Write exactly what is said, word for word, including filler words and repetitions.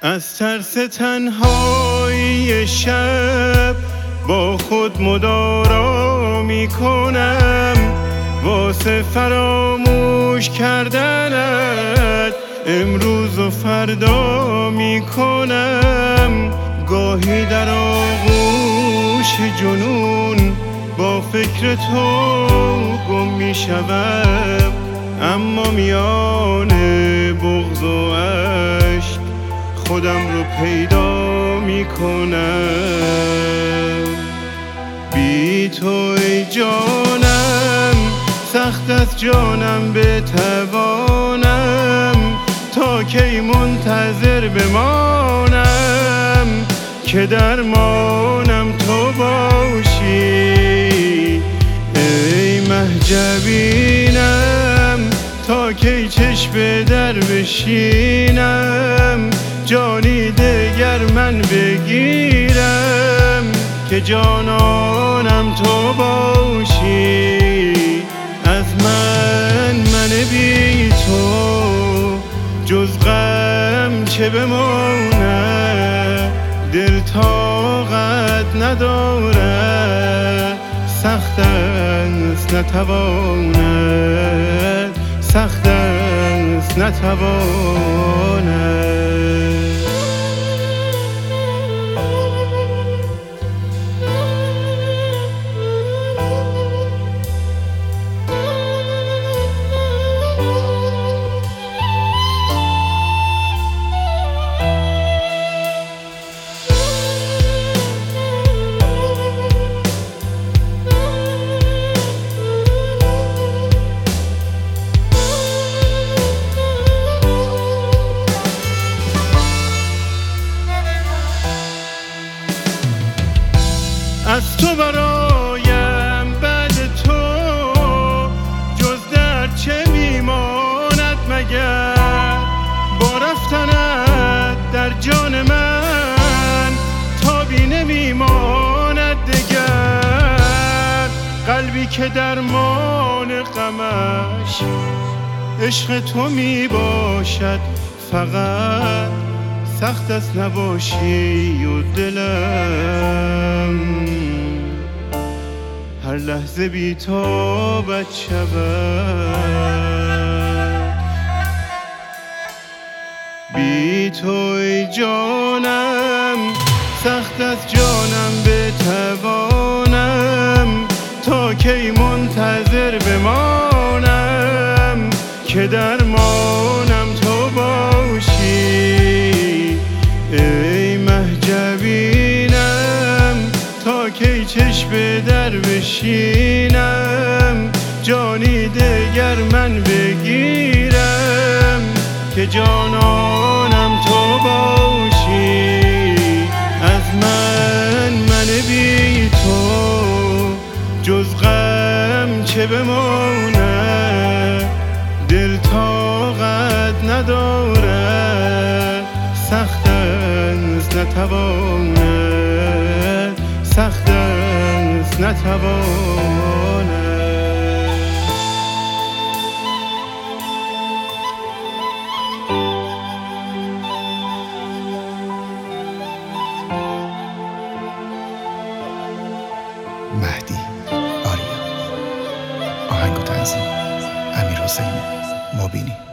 از ترس تنهایی شب با خود مدارا می کنم، واسه فراموش کردنت امروز و فردا می کنم. گاهی در آغوش جنون با فکر تو گم می شوم، اما میان بغض و عشق خودم رو پیدا می کنم. بی تو ای جانم سخت از جانم بتوانم، تا کی منتظر بمانم که درمانم تو باشی. ای مهجبینم تا کی چشم در بشینم، جانی دگر من بگیرم که جانانم تو باشی. از من من بی تو جز غم چه بمونه، دل طاقت نداره، سخت است نتواند، سخت است نتواند. از تو برایم بعد تو جز درد چه میماند مگر؟ با رفتنت در جان من تابی نمیماند دگر. قلبی که درمان غمش عشق تو میباشد فقط، سخت است نباشی و دلم هر لحظه بی تابت شود. بی تو ای جانم سخت از جانم بتوانم، تا کی منتظر بمانم که درمانم تو باشی. ای مهجبینم تا کی چشم در بشینم، جانی دگر من بگیرم که جانانم تو باشی. از من من بی تو جز غم چه بمونه، دل طاقت نداره، سخت است نتواند، سخت است نتواند. مهدی آریا، آهنگ و تنظیم امیرحسین مبینی.